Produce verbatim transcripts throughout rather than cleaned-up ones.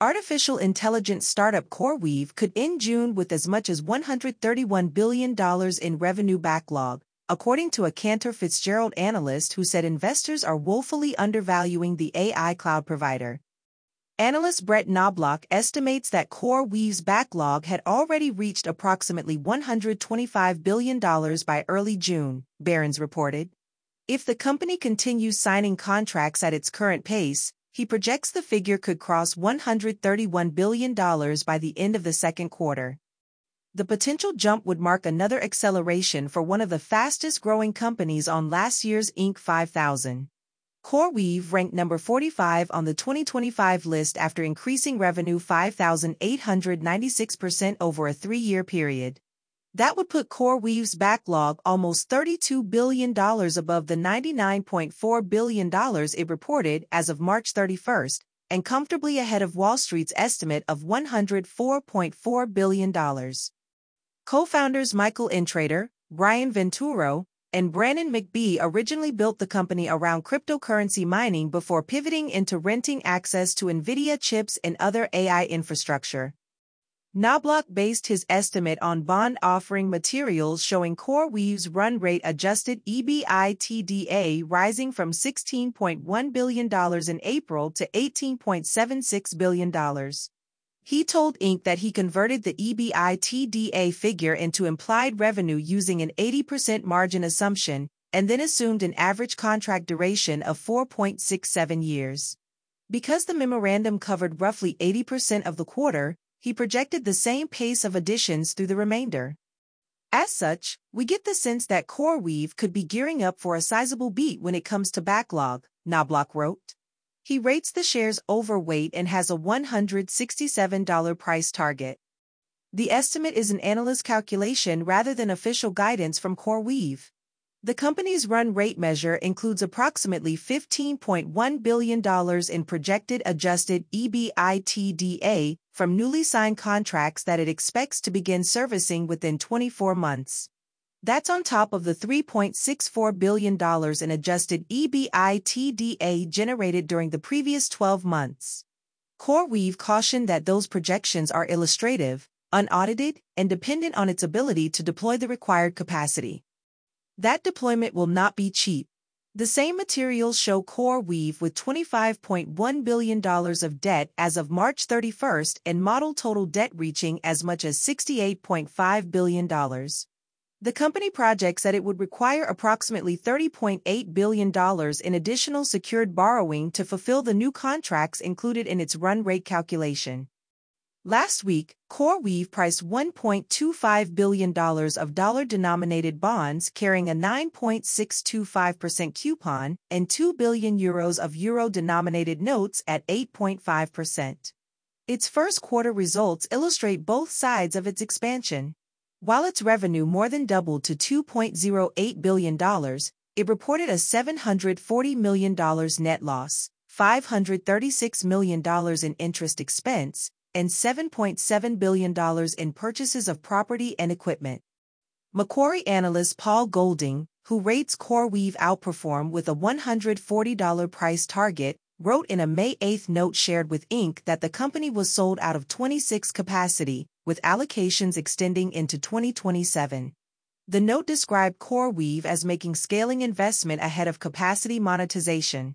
Artificial intelligence startup CoreWeave could end June with as much as one hundred thirty-one billion dollars in revenue backlog, according to a Cantor Fitzgerald analyst who said investors are woefully undervaluing the A I cloud provider. Analyst Brett Knobloch estimates that CoreWeave's backlog had already reached approximately one hundred twenty-five billion dollars by early June, Barron's reported. If the company continues signing contracts at its current pace, he projects the figure could cross one hundred thirty-one billion dollars by the end of the second quarter. The potential jump would mark another acceleration for one of the fastest-growing companies on last year's Inc five thousand. CoreWeave ranked number forty-five on the twenty twenty-five list after increasing revenue five thousand eight hundred ninety-six percent over a three-year period. That would put CoreWeave's backlog almost thirty-two billion dollars above the ninety-nine point four billion dollars it reported as of March thirty-first, and comfortably ahead of Wall Street's estimate of one hundred four point four billion dollars. Co-founders Michael Intrator, Brian Venturo, and Brannon McBee originally built the company around cryptocurrency mining before pivoting into renting access to NVIDIA chips and other A I infrastructure. Knobloch based his estimate on bond offering materials showing CoreWeave's run rate adjusted EBITDA rising from sixteen point one billion dollars in April to eighteen point seven six billion dollars. He told Inc that he converted the EBITDA figure into implied revenue using an eighty percent margin assumption, and then assumed an average contract duration of four point six seven years. Because the memorandum covered roughly eighty percent of the quarter, he projected the same pace of additions through the remainder. As such, we get the sense that CoreWeave could be gearing up for a sizable beat when it comes to backlog, Knobloch wrote. He rates the shares overweight and has a one hundred sixty-seven dollars price target. The estimate is an analyst calculation rather than official guidance from CoreWeave. The company's run rate measure includes approximately fifteen point one billion dollars in projected adjusted EBITDA from newly signed contracts that it expects to begin servicing within twenty-four months. That's on top of the three point six four billion dollars in adjusted EBITDA generated during the previous twelve months. CoreWeave cautioned that those projections are illustrative, unaudited, and dependent on its ability to deploy the required capacity. That deployment will not be cheap. The same materials show CoreWeave with twenty-five point one billion dollars of debt as of March thirty-first and model total debt reaching as much as sixty-eight point five billion dollars. The company projects that it would require approximately thirty point eight billion dollars in additional secured borrowing to fulfill the new contracts included in its run rate calculation. Last week, CoreWeave priced one point two five billion dollars of dollar-denominated bonds carrying a nine point six two five percent coupon and two billion euros of euro-denominated notes at eight point five percent. Its first quarter results illustrate both sides of its expansion. While its revenue more than doubled to two point zero eight billion dollars, it reported a seven hundred forty million dollars net loss, five hundred thirty-six million dollars in interest expense, and seven point seven billion dollars in purchases of property and equipment. Macquarie analyst Paul Golding, who rates CoreWeave outperform with a one hundred forty dollars price target, wrote in a May eighth note shared with Inc that the company was sold out of twenty-six capacity, with allocations extending into twenty twenty-seven. The note described CoreWeave as making scaling investment ahead of capacity monetization.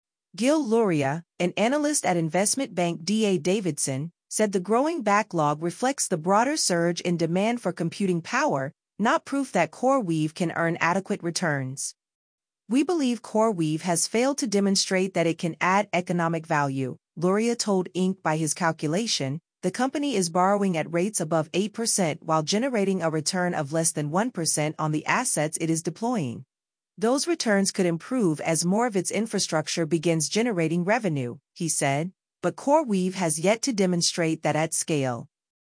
Gil Luria, an analyst at investment bank D A Davidson, said the growing backlog reflects the broader surge in demand for computing power, not proof that CoreWeave can earn adequate returns. We believe CoreWeave has failed to demonstrate that it can add economic value, Luria told Inc by his calculation. The company is borrowing at rates above eight percent while generating a return of less than one percent on the assets it is deploying. Those returns could improve as more of its infrastructure begins generating revenue, he said, but CoreWeave has yet to demonstrate that at scale.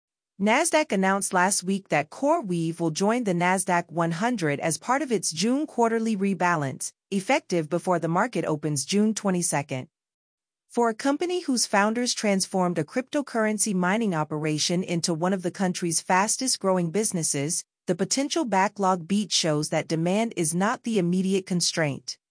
Nasdaq announced last week that CoreWeave will join the Nasdaq one hundred as part of its June quarterly rebalance, effective before the market opens June twenty-second. For a company whose founders transformed a cryptocurrency mining operation into one of the country's fastest-growing businesses, the potential backlog beat shows that demand is not the immediate constraint.